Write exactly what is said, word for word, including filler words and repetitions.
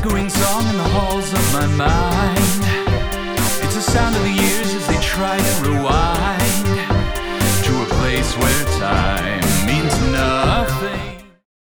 echoing song in the halls of my mind. It's the sound of the years as they try to rewind.